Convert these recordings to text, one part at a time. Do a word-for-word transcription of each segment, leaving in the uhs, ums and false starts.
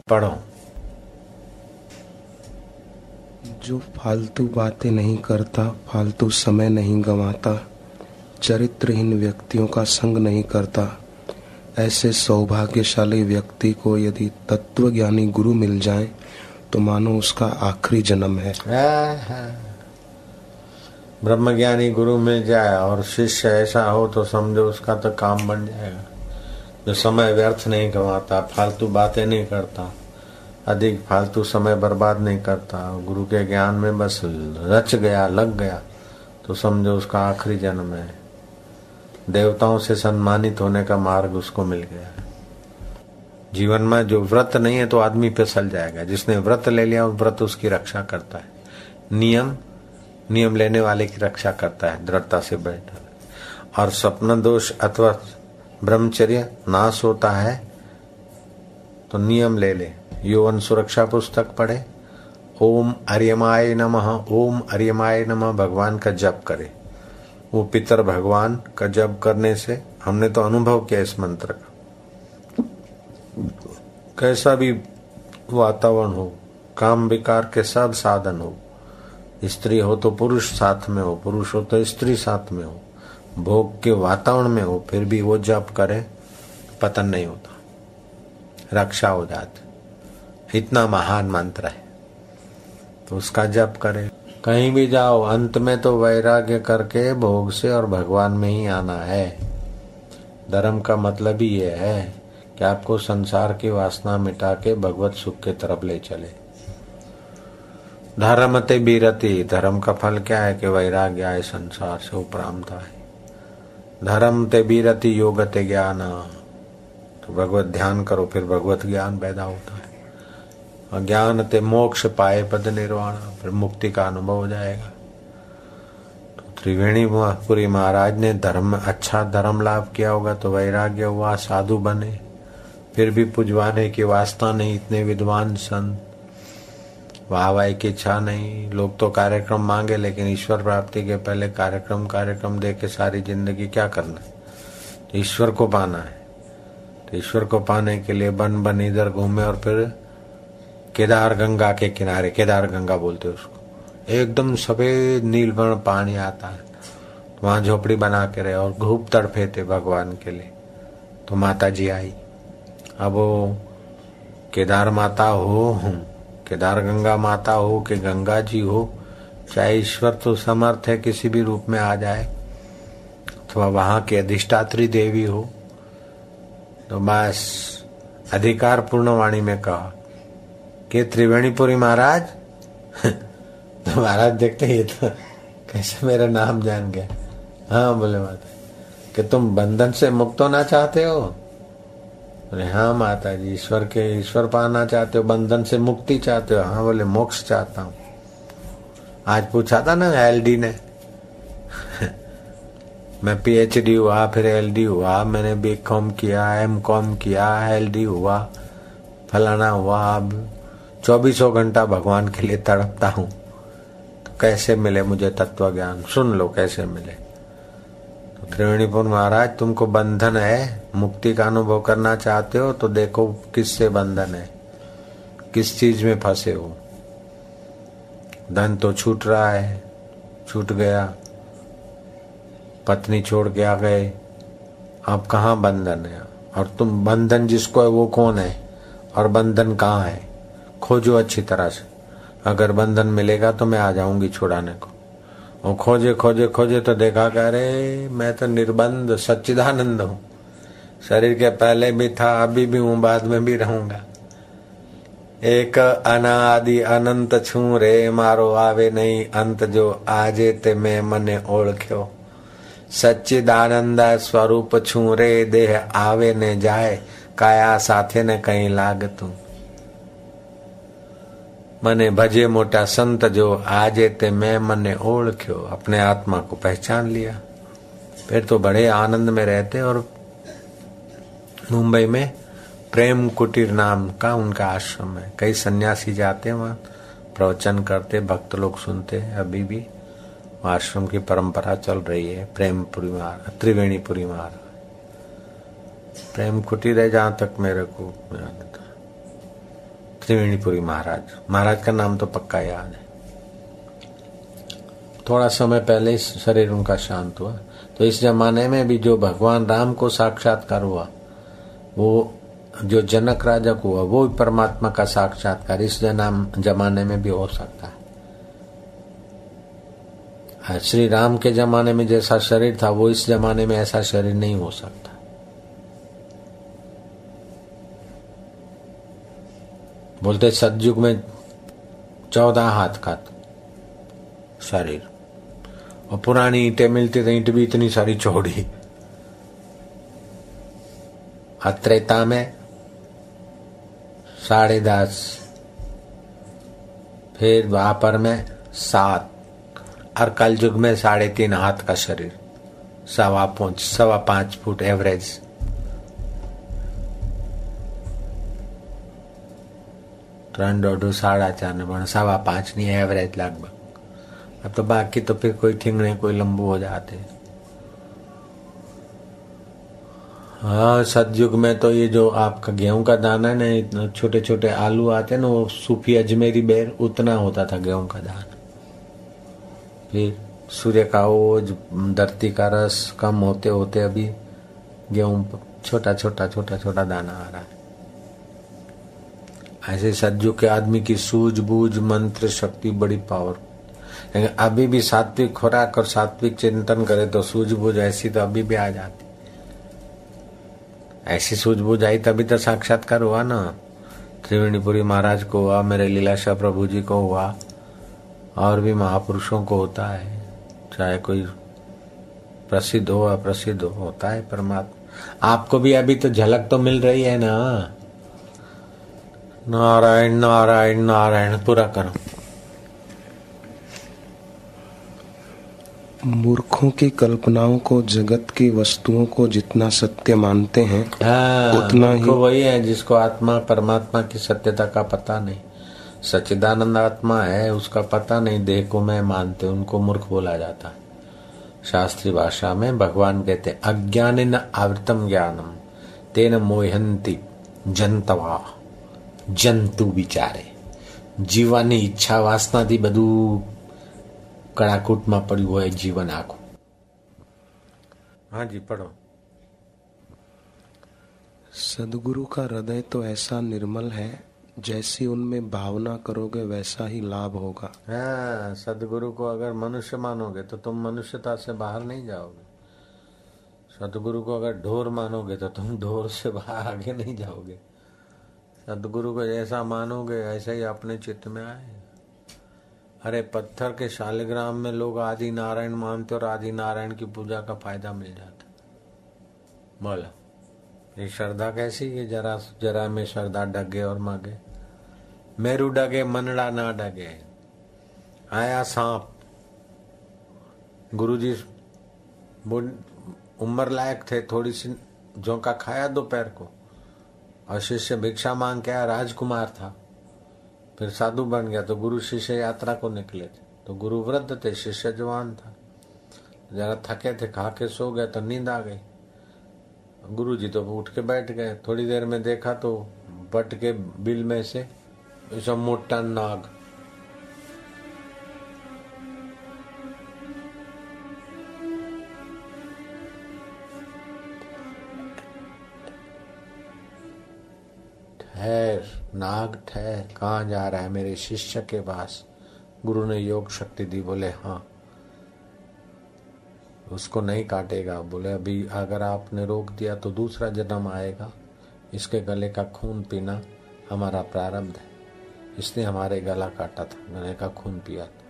पढ़ो। जो फालतू बातें नहीं करता, फालतू समय नहीं गंवाता, चरित्रहीन व्यक्तियों का संग नहीं करता, ऐसे सौभाग्यशाली व्यक्ति को यदि तत्वज्ञानी गुरु मिल जाए तो मानो उसका आखिरी जन्म है। ब्रह्मज्ञानी गुरु मिल जाए और शिष्य ऐसा हो तो समझो उसका तो काम बन जाएगा। जो समय व्यर्थ नहीं गंवाता, फालतू बातें नहीं करता, अधिक फालतू समय बर्बाद नहीं करता, गुरु के ज्ञान में बस रच गया, लग गया, तो समझो उसका आखिरी जन्म है। देवताओं से सम्मानित होने का मार्ग उसको मिल गया है। जीवन में जो व्रत नहीं है तो आदमी फिसल जाएगा। जिसने व्रत ले लिया उस व्रत उसकी रक्षा करता है। नियम नियम लेने वाले की रक्षा करता है, दृढ़ता से बैठा। और स्वप्न दोष अथवा ब्रह्मचर्य नाश होता है तो नियम ले ले। यौवन सुरक्षा पुस्तक पढ़े, ओम अर्यमाय नमः, ओम अर्यमाय नमः भगवान का जप करे। वो पितर भगवान का जप करने से हमने तो अनुभव किया इस मंत्र का। कैसा भी वातावरण हो, काम विकार के सब साधन हो, स्त्री हो तो पुरुष साथ में हो, पुरुष हो तो स्त्री साथ में हो, भोग के वातावरण में हो, फिर भी वो जप करे, पतन नहीं होता, रक्षा हो जाती। इतना महान मंत्र है तो उसका जप करे। कहीं भी जाओ अंत में तो वैराग्य करके भोग से और भगवान में ही आना है। धर्म का मतलब ही ये है कि आपको संसार की वासना मिटा के भगवत सुख के तरफ ले चले। धर्म ते बीरति, धर्म का फल क्या है कि वैराग्य आए, संसार से उपरामता है। धर्म ते बीरति योग ते ज्ञान, तो भगवत ध्यान करो फिर भगवत ज्ञान पैदा होता है। ज्ञान ते मोक्ष पाए पद निर्वाण, फिर मुक्ति का अनुभव हो जाएगा। तो त्रिवेणीपुरी महाराज ने धर्म अच्छा धर्म लाभ किया होगा तो वैराग्य हुआ, साधु बने, फिर भी पुजवाने की वास्ता नहीं, इतने विद्वान संत, वाहवाही की इच्छा नहीं। लोग तो कार्यक्रम मांगे लेकिन ईश्वर प्राप्ति के पहले कार्यक्रम कार्यक्रम दे के सारी जिंदगी क्या करना है? ईश्वर को पाना है। तो ईश्वर को पाने के लिए बन बन इधर घूमे और फिर केदार गंगा के किनारे, केदार गंगा बोलते उसको, एकदम सफेद नीलवर्ण पानी आता है, तो वहां झोपड़ी बना के रहे और खूब तड़फे थे भगवान के लिए। तो माता जी आई। अब वो केदार माता हो, केदार गंगा माता हो कि गंगा जी हो, चाहे ईश्वर तो समर्थ है किसी भी रूप में आ जाए, अथवा वहां की अधिष्ठात्री देवी हो, तो बस अधिकार पूर्ण वाणी में कहा कि त्रिवेणीपुरी महाराज तो महाराज देखते ये तो कैसे मेरा नाम जान गया। हाँ बोले माता कि तुम बंधन से मुक्त होना चाहते हो? बोले हाँ माता जी, ईश्वर के ईश्वर पाना चाहते हो, बंधन से मुक्ति चाहते हो? हाँ बोले मोक्ष चाहता हूँ। आज पूछा था ना एलडी ने मैं पीएचडी हुआ, फिर एलडी हुआ, मैंने बीकॉम किया, एम कॉम किया, एलडी हुआ, फलाना हुआ, अब चौबीसों घंटा भगवान के लिए तड़पता हूं, तो कैसे मिले मुझे तत्व ज्ञान? सुन लो कैसे मिले। तो त्रिवेणीपुर महाराज, तुमको बंधन है, मुक्ति का अनुभव करना चाहते हो तो देखो किससे बंधन है, किस चीज में फंसे हो। धन तो छूट रहा है, छूट गया, पत्नी छोड़ के आ गए, अब कहाँ बंधन है? और तुम बंधन जिसको है वो कौन है और बंधन कहाँ है? खोजो अच्छी तरह से। अगर बंधन मिलेगा तो मैं आ जाऊंगी छुड़ाने को। और खोजे खोजे खोजे तो देखा कि अरे मैं तो निर्बंध सच्चिदानंद हूँ, शरीर के पहले भी था, अभी भी हूँ, बाद में भी रहूंगा। एक अनादि अनंत छू रे, मारो आवे नहीं अंत, जो आजे ते मैं मने ओळख्यो। सच्चिदानंद स्वरूप छू रे, देह आवे ने जाए, काया साथे ने कहीं लाग तू। मने भजे मोटा संत, जो आजे ते मैं मने ओळख्यो। अपने आत्मा को पहचान लिया, फिर तो बड़े आनंद में रहते। और मुंबई में प्रेम कुटीर नाम का उनका आश्रम है, कई सन्यासी जाते हैं वहां, प्रवचन करते, भक्त लोग सुनते हैं। अभी भी आश्रम की परंपरा चल रही है। प्रेमपुरी महाराज, त्रिवेणीपुरी महाराज प्रेम कुटीर है जहां तक मेरे को याद था। त्रिवेणीपुरी महाराज। महाराज का नाम तो पक्का याद है। थोड़ा समय पहले शरीर उनका शांत हुआ। तो इस जमाने में भी जो भगवान राम को साक्षात्कार हुआ, वो जो जनक राजा को हुआ, वो परमात्मा का साक्षात्कार इस जन्म जमाने में भी हो सकता है। श्री राम के जमाने में जैसा शरीर था, वो इस जमाने में ऐसा शरीर नहीं हो सकता। बोलते सतयुग में चौदह हाथ का शरीर, और पुरानी ईंटें मिलती थी, ईंट भी इतनी सारी चौड़ी। त्रेता में साढ़े दस, फिर द्वापर में सात, और कल युग में साढ़े तीन हाथ का शरीर, सवा पांच सवा पांच फुट एवरेज। त्रण दौड़ू साढ़ा चार ने पण सवा पांच नहीं एवरेज लगभग। अब तो बाकी तो फिर कोई ठिंगने कोई लंबू हो जाते। हाँ, सतयुग में तो ये जो आपका गेहूं का दाना है ना, इतना छोटे छोटे आलू आते हैं ना, वो सूफी अजमेरी बेर उतना होता था गेहूं का दाना। फिर सूर्य का ओज, धरती का रस कम होते होते अभी गेहूं छोटा छोटा छोटा छोटा दाना आ रहा है। ऐसे सतयुग के आदमी की सूझबूझ, मंत्र शक्ति बड़ी पावर। अभी भी सात्विक खुराक और सात्विक चिंतन करे तो सूझबूझ ऐसी तो अभी भी आ जाती। ऐसी सूझबूझ आई तभी तो साक्षात्कार हुआ ना। त्रिवेणीपुरी महाराज को हुआ, मेरे लीलाशाह प्रभु जी को हुआ, और भी महापुरुषों को होता है। चाहे कोई प्रसिद्ध हो अप्रसिद्ध हो, होता है परमात्मा। आपको भी अभी तो झलक तो मिल रही है ना। नारायण नारायण नारायण, पूरा करो। मूर्खों की कल्पनाओं को, जगत की वस्तुओं को जितना सत्य मानते हैं, हाँ, उतना ही वही है जिसको आत्मा परमात्मा की सत्यता का पता नहीं। सच्चिदानंद आत्मा है, उसका पता नहीं, देह को मैं मानते, उनको मूर्ख बोला जाता है। शास्त्रीय भाषा में भगवान कहते हैं, अज्ञानेन आवृतम ज्ञानम तेन मोहंती जंतवा जंतु विचारे। जीवानी ઈચ્છા વાસનાથી બધું કડાકૂટમાં પડ્યું હોય જીવન આખું। हाँ जी, पढ़ो। सदगुरु का हृदय तो ऐसा निर्मल है, जैसी उनमें भावना करोगे वैसा ही लाभ होगा। हाँ, सदगुरु को अगर मनुष्य मानोगे तो तुम मनुष्यता से बाहर नहीं जाओगे। सदगुरु को अगर ढोर मानोगे तो तुम ढोर से बाहर आगे नहीं जाओगे। सदगुरु को जैसा मानोगे ऐसा ही अपने चित्त में आए। अरे पत्थर के शालिग्राम में लोग आदि नारायण मानते और आदि नारायण की पूजा का फायदा मिल जाता। बोला ये श्रद्धा कैसी है? जरा जरा में श्रद्धा डगे और मागे। मेरू डगे मनड़ा ना डगे। आया सांप, गुरुजी उम्र लायक थे, थोड़ी सी झोंका खाया दोपहर को, और शिष्य भिक्षा मांग के आया। राजकुमार था, फिर साधु बन गया। तो गुरु शिष्य यात्रा को निकले थे। तो गुरु वृद्ध थे, शिष्य जवान था। जरा थके थे, खा के सो गए तो नींद आ गई। गुरु जी तो उठ के बैठ गए। थोड़ी देर में देखा तो बट के बिल में से ऐसा मोटा नाग। ठहर नाग ठहर, कहाँ जा रहा है? मेरे शिष्य के पास। गुरु ने योग शक्ति दी। बोले हाँ, उसको नहीं काटेगा। बोले अभी अगर आपने रोक दिया तो दूसरा जन्म आएगा। इसके गले का खून पीना हमारा प्रारब्ध है, इसने हमारे गला काटा था, गले का खून पिया था।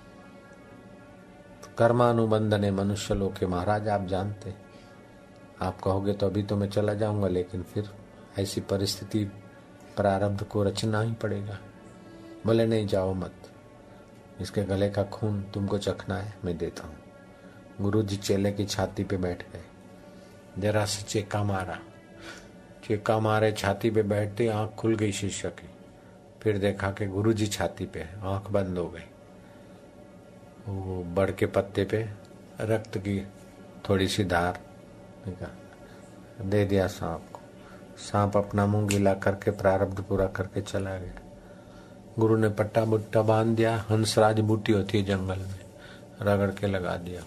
तो कर्मानुबंध ने मनुष्य लोग के महाराज आप जानते। आप कहोगे तो अभी तो मैं चला जाऊंगा, लेकिन फिर ऐसी परिस्थिति प्रारब्ध को रचना ही पड़ेगा। बोले नहीं जाओ मत, इसके गले का खून तुमको चखना है, मैं देता हूँ। गुरु जी चेले की छाती पे बैठ गए। जरा से चेका मारा, चेका मारे छाती पे बैठते आंख खुल गई शिष्य की। फिर देखा कि गुरु जी छाती पे, आंख बंद हो गई। वो बड़ के पत्ते पे रक्त की थोड़ी सी धार दे दिया सांप को। सांप अपना मुंह गीला करके प्रारब्ध पूरा करके चला गया। गुरु ने पट्टा बुट्टा बांध दिया, हंसराज बूटी होती है जंगल में, रगड़ के लगा दिया,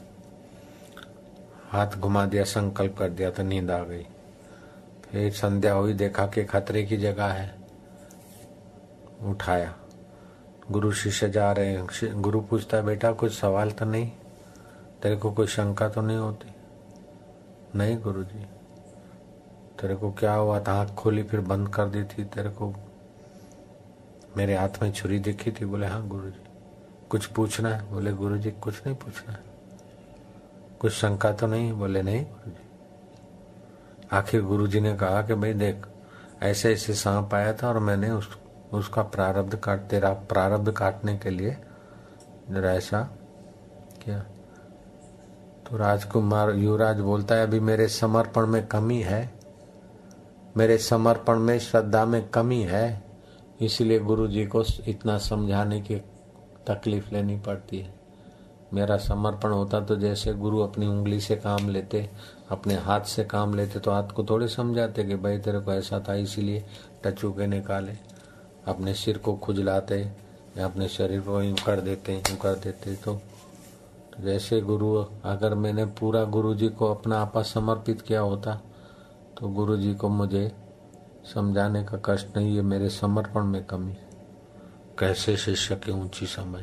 हाथ घुमा दिया, संकल्प कर दिया तो नींद आ गई। फिर संध्या हुई, देखा कि खतरे की जगह है, उठाया। गुरु शिष्य जा रहे हैं। गुरु पूछता है, बेटा कुछ सवाल तो नहीं, तेरे को कोई शंका तो नहीं होती? नहीं गुरुजी। तेरे को क्या हुआ था? आँख खोली फिर बंद कर दी थी, तेरे को मेरे हाथ में छुरी दिखी थी। बोले हाँ गुरुजी। कुछ पूछना है? बोले गुरुजी कुछ नहीं पूछना है। कुछ शंका तो नहीं? बोले नहीं गुरुजी। आखिर गुरुजी ने कहा कि भाई देख, ऐसे ऐसे सांप आया था और मैंने उस उसका प्रारब्ध काट तेरा प्रारब्ध काटने के लिए जरा ऐसा किया। तो राजकुमार युवराज बोलता है, अभी मेरे समर्पण में कमी है, मेरे समर्पण में श्रद्धा में कमी है, इसीलिए गुरुजी को इतना समझाने की तकलीफ लेनी पड़ती है। मेरा समर्पण होता तो जैसे गुरु अपनी उंगली से काम लेते, अपने हाथ से काम लेते, तो हाथ को थोड़े समझाते कि भाई तेरे को ऐसा था इसीलिए टचू के निकाले। अपने सिर को खुजलाते या अपने शरीर को यूं कर देते यूं कर देते तो, तो जैसे गुरु, अगर मैंने पूरा गुरुजी को अपना आपा समर्पित किया होता तो गुरुजी को मुझे समझाने का कष्ट नहीं है। मेरे समर्पण में कमी। कैसे शिष्य की ऊंची समझ।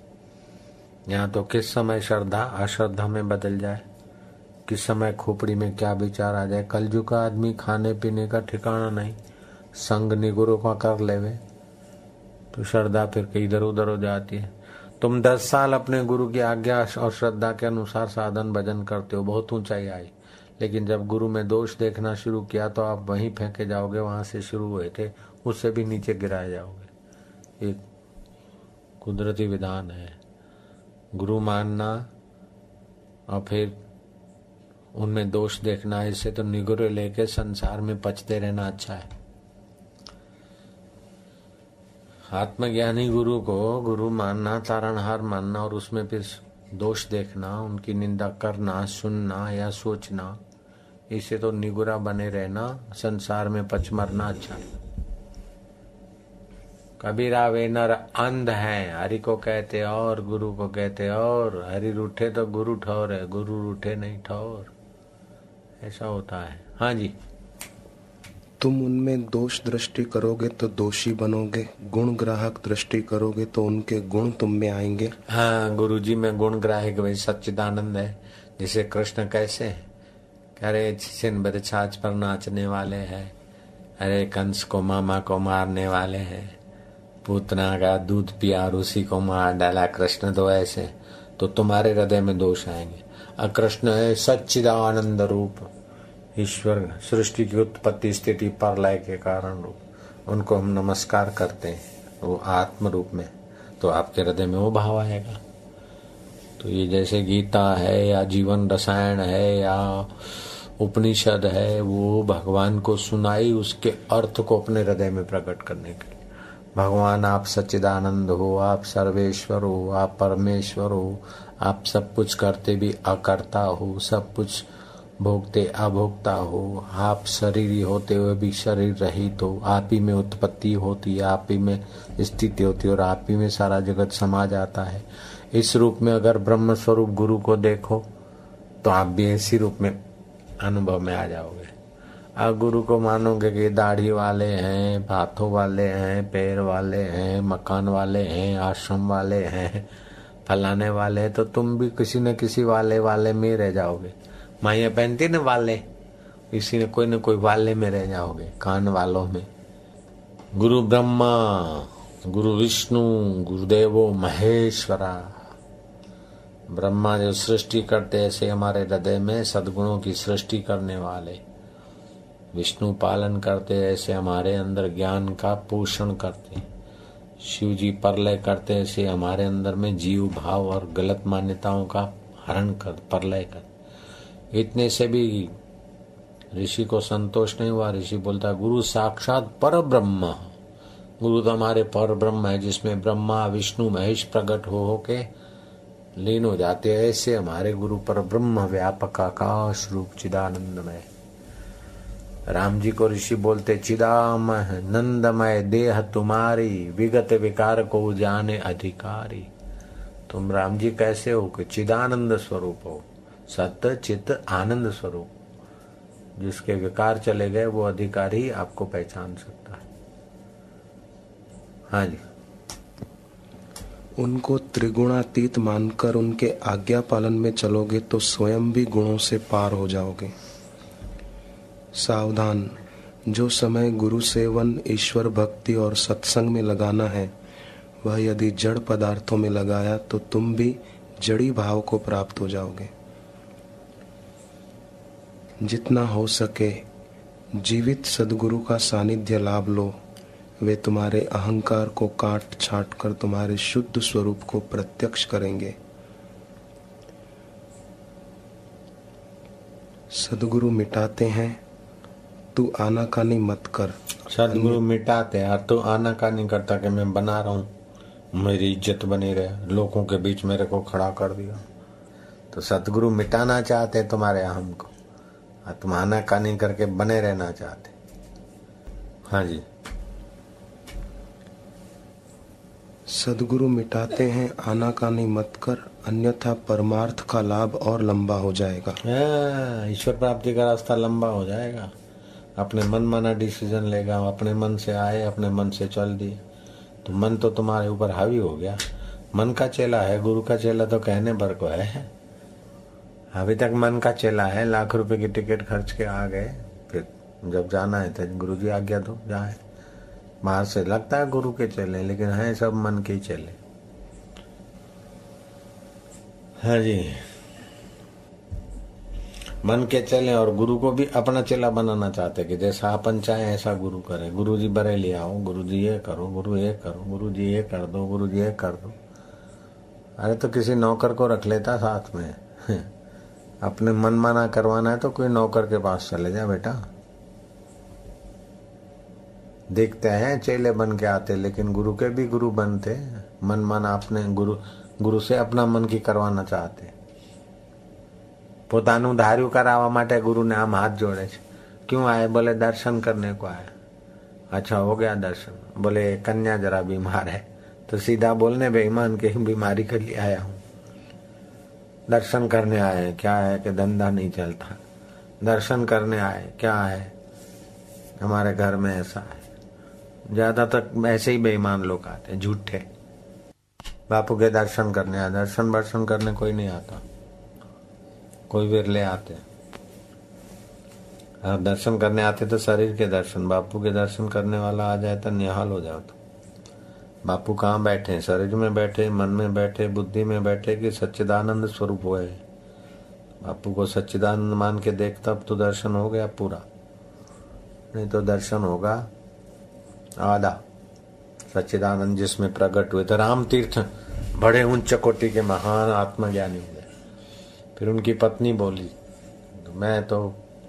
यहाँ तो किस समय श्रद्धा अश्रद्धा में बदल जाए, किस समय खोपड़ी में क्या विचार आ जाए। कलयुग का आदमी खाने पीने का ठिकाना नहीं, संग निगुरों का कर लेवे तो श्रद्धा फिर इधर उधर हो जाती है। तुम दस साल अपने गुरु की आज्ञा और श्रद्धा के अनुसार साधन भजन करते हो, बहुत ऊंचाई आई, लेकिन जब गुरु में दोष देखना शुरू किया तो आप वहीं फेंके जाओगे, वहां से शुरू हुए थे उससे भी नीचे गिराए जाओगे। एक कुदरती विधान है। गुरु मानना और फिर उनमें दोष देखना, इससे तो निगुरे लेके संसार में पचते रहना अच्छा है। आत्मज्ञानी गुरु को गुरु मानना, तारणहार मानना और उसमें फिर दोष देखना, उनकी निंदा करना, सुनना या सोचना, इससे तो निगुरा बने रहना, संसार में पच मरना अच्छा है। कबीरा वे नर अंध हैं, हरि को कहते और गुरु को कहते और, हरि रूठे तो गुरु ठौर है, गुरु रूठे नहीं ठौर, ऐसा होता है। हाँ जी। तुम उनमें दोष दृष्टि करोगे तो दोषी बनोगे, गुण ग्राहक दृष्टि करोगे तो उनके गुण तुम में आएंगे। हाँ गुरुजी में गुण ग्राहक वही सच्चिदानंद है। जिसे कृष्ण कैसे अरे छिन बद छाछ पर नाचने वाले हैं, अरे कंस को मामा को मारने वाले हैं, पूतना का दूध पिया और उसी को मार डाला, कृष्ण तो ऐसे, तो तुम्हारे हृदय में दोष आएंगे। और कृष्ण है सच्चिदानंद रूप, ईश्वर सृष्टि की उत्पत्ति स्थिति प्रलय के कारण रूप, उनको हम नमस्कार करते हैं वो आत्म रूप में, तो आपके हृदय में वो भाव आएगा। तो ये जैसे गीता है या जीवन रसायन है या उपनिषद है, वो भगवान को सुनाई उसके अर्थ को अपने हृदय में प्रकट करने के लिए। भगवान आप सच्चिदानंद हो, आप सर्वेश्वर हो, आप परमेश्वर हो, आप सब कुछ करते भी अकर्ता हो, सब कुछ भोगते अभोक्ता हो, आप शरीरी होते हुए भी शरीर रहित हो, आप ही में उत्पत्ति होती है, आप ही में स्थिति होती है और आप ही में सारा जगत समा जाता है। इस रूप में अगर ब्रह्म स्वरूप गुरु को देखो तो आप भी इसी रूप में अनुभव में आ जाओगे। अब गुरु को मानोगे कि दाढ़ी वाले हैं, हाथों वाले हैं, पैर वाले हैं, मकान वाले हैं, आश्रम वाले हैं, फलाने वाले हैं, तो तुम भी किसी न किसी वाले वाले में रह जाओगे। माइया पहनती न वाले, इसी ने कोई न कोई वाले में रह जाओगे, कान वालों में। गुरु ब्रह्मा, गुरु विष्णु, गुरुदेवो महेश्वरा। ब्रह्मा जो सृष्टि करते ऐसे हमारे हृदय में सद्गुणों की सृष्टि करने वाले, विष्णु पालन करते ऐसे हमारे अंदर ज्ञान का पोषण करते, शिव जी प्रलय करते ऐसे हमारे अंदर में जीव भाव और गलत मान्यताओं का हरण कर प्रलय कर। इतने से भी ऋषि को संतोष नहीं हुआ। ऋषि बोलता गुरु साक्षात पर ब्रह्म, गुरु तो हमारे पर ब्रह्म है, जिसमें ब्रह्मा विष्णु महेश प्रकट हो होके लीन हो जाते हैं, ऐसे हमारे गुरु पर ब्रह्म व्यापक आकाश रूप चिदानंदमय। राम जी को ऋषि बोलते चिदामय नंदमय देह तुम्हारी विगत विकार को जाने अधिकारी। तुम राम जी कैसे हो कि चिदानंद स्वरूप हो, सत्य चित आनंद स्वरूप। जिसके विकार चले गए वो अधिकारी आपको पहचान सकता है। हाँ जी। उनको त्रिगुणातीत मानकर उनके आज्ञा पालन में चलोगे तो स्वयं भी गुणों से पार हो जाओगे। सावधान, जो समय गुरु सेवन, ईश्वर भक्ति और सत्संग में लगाना है वह यदि जड़ पदार्थों में लगाया तो तुम भी जड़ी भाव को प्राप्त हो जाओगे। जितना हो सके जीवित सद्गुरु का सानिध्य लाभ लो, वे तुम्हारे अहंकार को काट छाट कर तुम्हारे शुद्ध स्वरूप को प्रत्यक्ष करेंगे। सद्गुरु मिटाते हैं, तू आनाकानी मत कर। सद्गुरु मिटाते यार, तू आनाकानी करता कि मैं बना रहा हूँ, मेरी इज्जत बनी रहे, लोगों के बीच मेरे को खड़ा कर दिया। तो सतगुरु मिटाना चाहते तुम्हारे अहम को, तुम आनाकानी करके बने रहना चाहते। हाँ जी। सद्गुरु मिटाते हैं, आनाकानी मत कर, अन्यथा परमार्थ का लाभ और लंबा हो जाएगा। ईश्वर प्राप्ति का रास्ता लंबा हो जाएगा। अपने मन माना डिसीजन लेगा, अपने मन से आए, अपने मन से चल दिए तो मन तो तुम्हारे ऊपर हावी हो गया। मन का चेला है, गुरु का चेला तो कहने भर को है। अभी तक मन का चेला है, लाख रुपए की टिकट खर्च के आ गए, फिर जब जाना है तो गुरु जी आज्ञा दो जाए। बाहर से लगता है गुरु के चेले, लेकिन है सब मन के ही चेले। हाँ जी, मन के चले और गुरु को भी अपना चेला बनाना चाहते कि जैसा अपन चाहे ऐसा गुरु करे। गुरु जी बरेली आओ, गुरु जी ये करो, गुरु ये करो, गुरु जी ये कर दो, गुरु जी ये कर दो। अरे तो किसी नौकर को रख लेता साथ में। अपने मन माना करवाना है तो कोई नौकर के पास चले जा बेटा। देखते हैं चेले बन के आते, लेकिन गुरु के भी गुरु बनते। मन माना अपने गुरु गुरु से अपना मन की करवाना चाहते। પોતાનું ધાર્યું કરાવવા માટે ગુરુને આમ હાથ જોડે છે। क्यों आए? बोले दर्शन करने को आया। अच्छा हो गया दर्शन। बोले कन्या जरा बीमार है, तो सीधा बोलने बेईमान के बीमारी के लिए आया हूँ। दर्शन करने आए, क्या है कि धंधा नहीं चलता। दर्शन करने आए, क्या है हमारे घर में ऐसा है। ज्यादा तक ऐसे ही बेईमान लोग आते, झूठे। बापू के दर्शन करने आए। दर्शन वर्शन करने कोई नहीं आता, कोई विरले आते। आप दर्शन करने आते तो शरीर के दर्शन, बापू के दर्शन करने वाला आ जाए तो निहाल हो जाओ। तो बापू कहाँ बैठे? शरीर में बैठे, मन में बैठे, बुद्धि में बैठे कि सच्चिदानंद स्वरूप हुए। बापू को सच्चिदानंद मान के देख, तब तो दर्शन हो गया पूरा। नहीं तो दर्शन होगा आधा। सच्चिदानंद जिसमें प्रकट हुए तो राम तीर्थ बड़े उच्च कोटि के महान आत्मज्ञानी हुए। फिर उनकी पत्नी बोली, तो मैं तो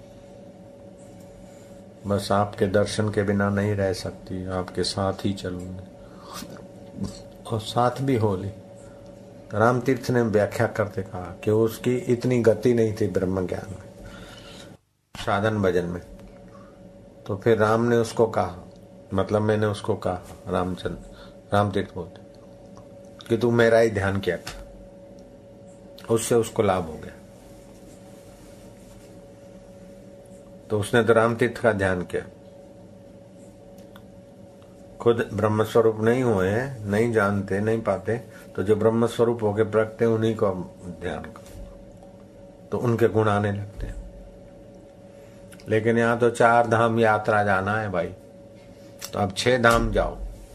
बस आपके दर्शन के बिना नहीं रह सकती, आपके साथ ही चलूंगी। और साथ भी हो ली। राम तीर्थ ने व्याख्या करते कहा कि उसकी इतनी गति नहीं थी ब्रह्म ज्ञान में, साधन भजन में। तो फिर राम ने उसको कहा, मतलब मैंने उसको कहा, रामचंद्र राम तीर्थ बोलते कि तू मेरा ही ध्यान किया कर। उससे उसको लाभ हो गया। तो उसने तो राम तीर्थ का ध्यान किया। खुद ब्रह्म स्वरूप नहीं हुए हैं, नहीं जानते, नहीं पाते, तो जो ब्रह्म स्वरूप होके प्रगटे उन्हीं को ध्यान करो तो उनके गुण आने लगते हैं। लेकिन यहाँ तो चार धाम यात्रा जाना है भाई, तो अब छह धाम जाओ।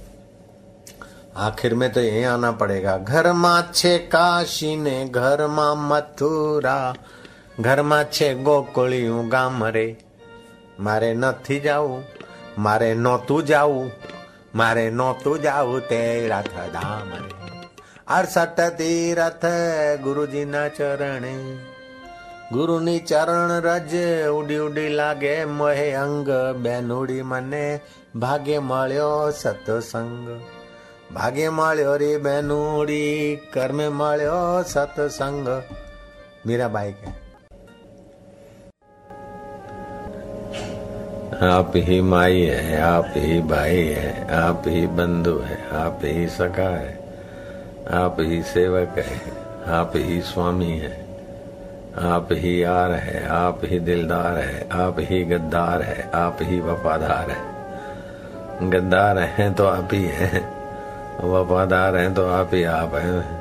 आखिर में तो यही आना पड़ेगा। घर में छे काशी ने, घर में मथुरा, घर में छे गोकुळिયું गाम रे। मारे नथी जाऊ, मारे नोतू जाऊ, मारे नोतू जाऊ तीरथ धाम रे। अड़सठ तीरथ गुरुजी ना चरणे, गुरुनी चरण रज उडी उडी लागे मोहे अंग। बेनुडी मने भाग्य मळ्यो सत्संग, भाग्य मळ्यो रे बेनुडी, कर्मे मळ्यो सत्संग। मीराबाई के आप ही माई है, आप ही भाई है, आप ही बंधु है, आप ही सखा है, आप ही सेवक है, आप ही स्वामी है, आप ही यार है, आप ही दिलदार है, आप ही गद्दार है, आप ही वफादार है। गद्दार हैं तो आप ही हैं, वफादार हैं तो आप ही आप हैं,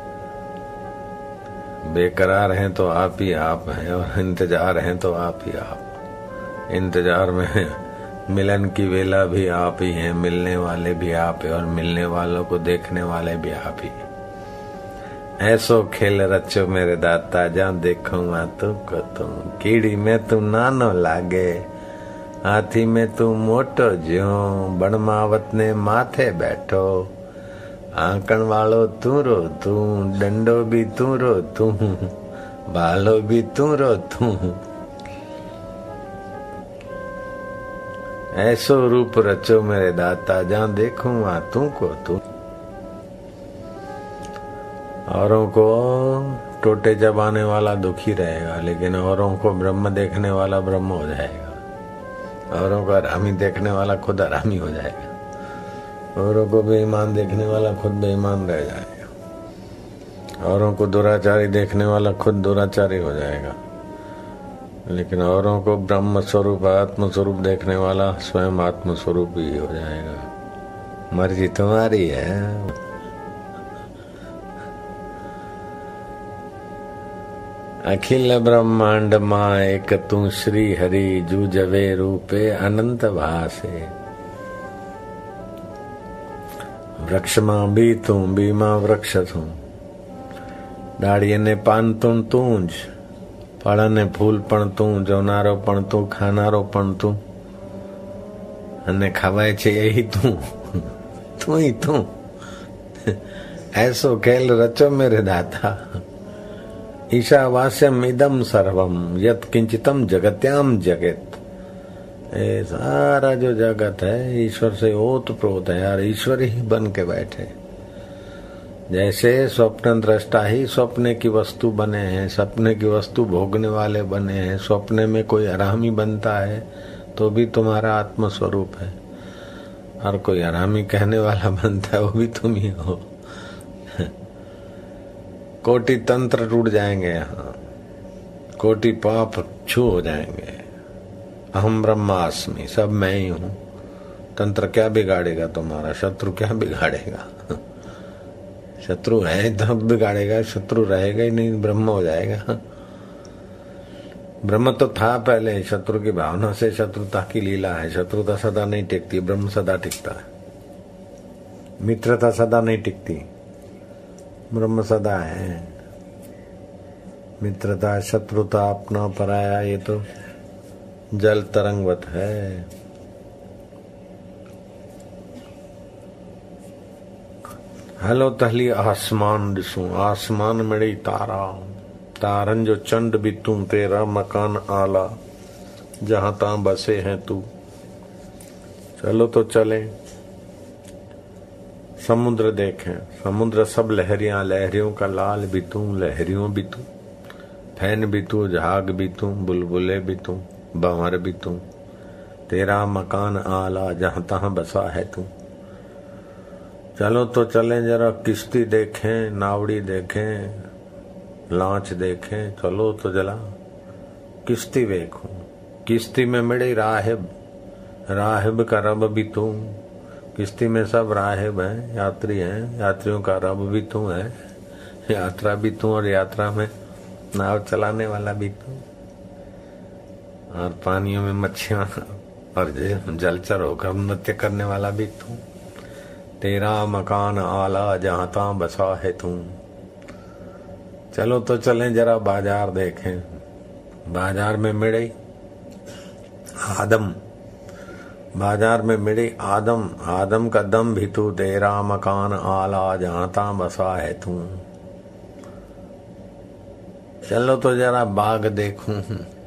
बेकरार हैं तो आप ही आप हैं, और इंतजार हैं तो आप ही आप। इंतजार में मिलन की वेला भी आप ही हैं, मिलने वाले भी आप है, और मिलने वालों को देखने वाले भी आप ही। ऐसो खेल रचो मेरे दाता, जहाँ देखो वहाँ तू को तुम। कीड़ी में तू नानो लागे, हाथी में तू मोटो ज्यो, बणमावत ने माथे बैठो, आंकण वालो तू रो तू, डंडो भी तू रो तू, बालो भी तू रो तू। ऐसो रूप रचो मेरे दाता, जहाँ देखूं वहाँ तू को तू। औरों को टोटे चबाने वाला दुखी रहेगा, लेकिन औरों को ब्रह्म देखने वाला ब्रह्म हो जाएगा। औरों को हरामी देखने वाला खुद हरामी हो जाएगा। औरों को बेईमान देखने वाला खुद बेईमान रह जाएगा। औरों को दुराचारी देखने वाला खुद दुराचारी हो जाएगा। लेकिन औरों को ब्रह्म स्वरूप आत्म स्वरूप देखने वाला स्वयं आत्म स्वरूप ही हो जाएगा। मर्जी तुम्हारी है। अखिल ब्रह्मांड मां एक तू श्री हरि, जूझवे रूपे अनंत भासे। वृक्ष मां भी तू, बीमा वृक्ष तू, डाળીએ ને પાન તું તું જ, ફળ અને ફૂલ પણ તું, જોનારો પણ તું, ખાનારો પણ તું, અને ખવાય છે એ તું, તું ही તું। ऐसो खेल रचो मेरे दाता, ईशावास्यम इदम सर्वम, यत किंचितम जगत्याम जगत। ये सारा जो जगत है ईश्वर से ओत प्रोत है यार, ईश्वर ही बन के बैठे। जैसे स्वप्न दृष्टा ही स्वप्ने की वस्तु बने हैं, सपने की वस्तु भोगने वाले बने हैं। स्वप्ने में कोई हरामी बनता है तो भी तुम्हारा आत्म स्वरूप है, और कोई हरामी कहने वाला बनता है वो भी तुम ही हो। कोटि तंत्र टूट जाएंगे यहाँ, कोटि पाप छू हो जाएंगे। अहम ब्रह्मास्मि, सब मैं ही हूँ। तंत्र क्या बिगाड़ेगा तुम्हारा, शत्रु क्या बिगाड़ेगा। शत्रु है तब बिगाड़ेगा, शत्रु रहेगा ही नहीं, ब्रह्म हो जाएगा। ब्रह्म तो था पहले, शत्रु की भावना से शत्रुता की लीला है। शत्रुता सदा नहीं टिकती, ब्रह्म सदा टिकता है। मित्रता सदा नहीं टिकती, ब्रह्म सदा है। मित्रता शत्रुता अपना पराया ये तो जल तरंगवत है। हलो तहली आसमान दिसूं, आसमान मिड़ी तारा, तारन जो चंड भी तू, तेरा मकान आला, जहां तहां बसे हैं तू। चलो तो चले, समुद्र देखें, समुद्र सब लहरियां, लहरियों का लाल भी तू, लहरियों भी तू, फैन भी तू, झाग भी तू, बुलबुले भी तू, भंवर भी तू। तेरा मकान आला, जहां तहां बसा है तू। चलो तो चलें जरा, किश्ती देखें, नावड़ी देखें, लांच देखें। चलो तो जला किश्ती देखूं, किश्ती में मिले राहिब, राहिब का रब भी तू। किश्ती में सब राहिब हैं, यात्री हैं, यात्रियों का रब भी तू है। यात्रा भी तू, और यात्रा में नाव चलाने वाला भी तू, और पानियों में मच्छियां और जलचर होकर नृत्य करने वाला भी तू। तेरा मकान आला, जहां तहां बसा है तू। चलो तो चलें जरा बाजार देखें, बाजार में मिले आदम, बाजार में मिले आदम, आदम का दम भी तू। तेरा मकान आला, जहां तहां बसा है तू। चलो तो जरा बाग देखूं,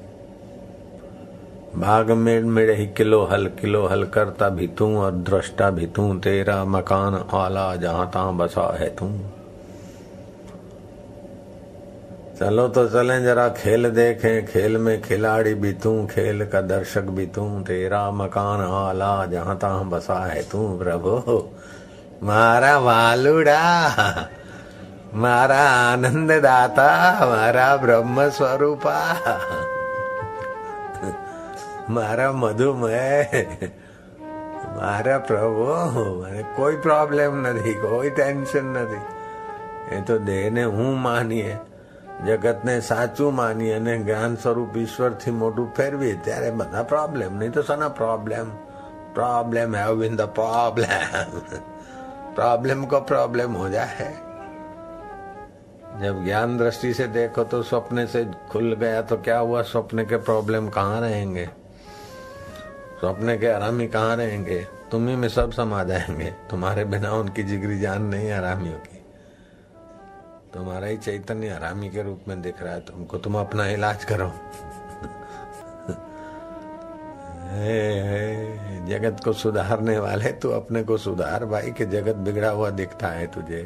बाग में मिले ही किलो हल, किलो हल करता भी तू, और दृष्टा भी तू। तेरा मकान आला, जहां तहां बसा है तू। चलो तो चलें जरा खेल देखें, खेल में खिलाड़ी भी तू, खेल का दर्शक भी तू, तेरा मकान आला जहां तहां बसा है तू प्रभु। मारा वालुड़ा, मारा आनंद दाता, मारा ब्रह्म स्वरूपा, मारा मधुमेह, મારા પ્રભુ મને કોઈ પ્રોબ્લેમ નથી, કોઈ ટેન્શન નથી. એ તો દેહને હું માનીએ, જગતને સાચું માનીએ અને જ્ઞાન સ્વરૂપ ઈશ્વરથી મોઢું ફેરવીએ ત્યારે બધા પ્રોબ્લેમ. નહીં તો શાના પ્રોબ્લેમ? प्रॉब्लम है विन द प्रॉब्लम, प्रॉब्लम को प्रॉब्लम हो जाए. जब ज्ञान दृष्टि से देखो तो सपने से खुल गया तो क्या हुआ? सपने के प्रॉब्लम कहाँ रहेंगे? सपने के आरामी कहाँ रहेंगे? तुम्ही में सब समा जाएंगे. तुम्हारे बिना उनकी जिगरी जान नहीं आरामियों की. तुम्हारा ही चैतन्य आरामी के रूप में दिख रहा है तुमको. तुम अपना इलाज करो. हे हे जगत को सुधारने वाले तू अपने को सुधार भाई, कि जगत बिगड़ा हुआ दिखता है तुझे.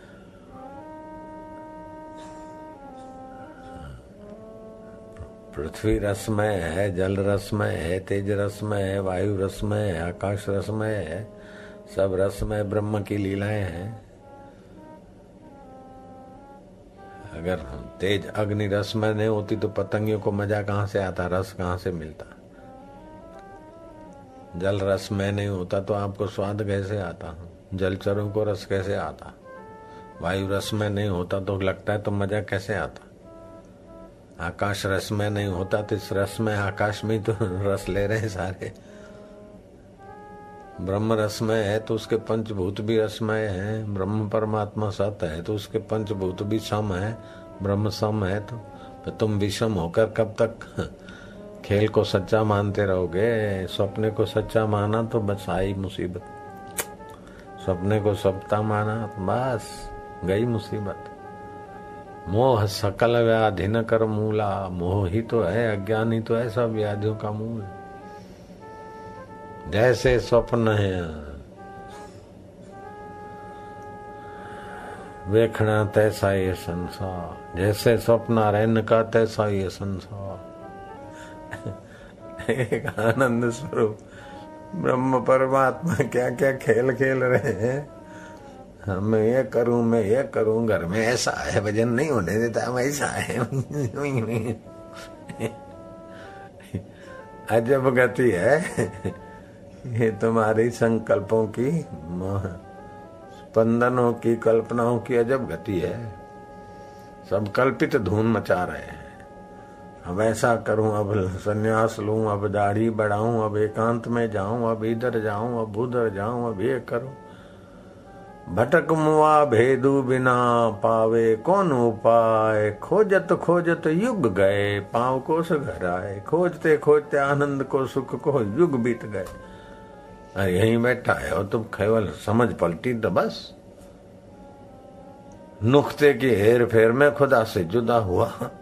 पृथ्वी रसमय है, जल रसमय है, तेज रसमय है, वायु रसमय है, आकाश रसमय है. सब रसमय ब्रह्म की लीलाएं हैं. अगर तेज अग्नि रसमय नहीं होती तो पतंगियों को मजा कहाँ से आता, रस कहाँ से मिलता? जल रसमय नहीं होता तो आपको स्वाद कैसे आता? जलचरों को रस कैसे आता? वायु रसमय नहीं होता तो लगता है तो मजा कैसे आता? आकाश रसमय नहीं होता तो इस रसमय आकाश में तो रस ले रहे हैं सारे. ब्रह्म रसमय है तो उसके पंचभूत भी रसमय हैं. ब्रह्म परमात्मा सत है तो उसके पंचभूत भी सम है. ब्रह्म सम है तो तुम विषम होकर कब तक खेल को सच्चा मानते रहोगे? सपने को सच्चा माना तो बस आई मुसीबत. सपने को सत्ता माना तो बस गई मुसीबत. मोह सकल व्याधि न कर मूला. मोह ही तो है, अज्ञान ही तो है सब व्याधियों का मूल. जैसे स्वप्न है वेखना तैसा ये संसार. जैसे स्वप्न रहन का तैसा ये संसार. एक आनंद स्वरूप ब्रह्म परमात्मा क्या क्या खेल खेल रहे हैं. मैं ये करूं, मैं ये करूं, घर में ऐसा है, वजन नहीं होने देता, वैसा है. अजब गति है ये तुम्हारी संकल्पों की, स्पंदनों की, कल्पनाओं की अजब गति है. सब कल्पित धूम मचा रहे हैं. अब ऐसा करूं, अब संन्यास लूं, अब दाढ़ी बढ़ाऊं, अब एकांत में जाऊं, अब इधर जाऊं, अब उधर जाऊं, अब ये करूं. भटक मुआ भेदू बिना पावे कौन उपाय. खोजत खोजत युग गए पांव को घर आए. खोजते खोजते आनंद को सुख को युग बीत गए. अरे यहीं बैठा है और तुम केवल समझ पलटी तो बस नुक्ते की हेर फेर में खुदा से जुदा हुआ.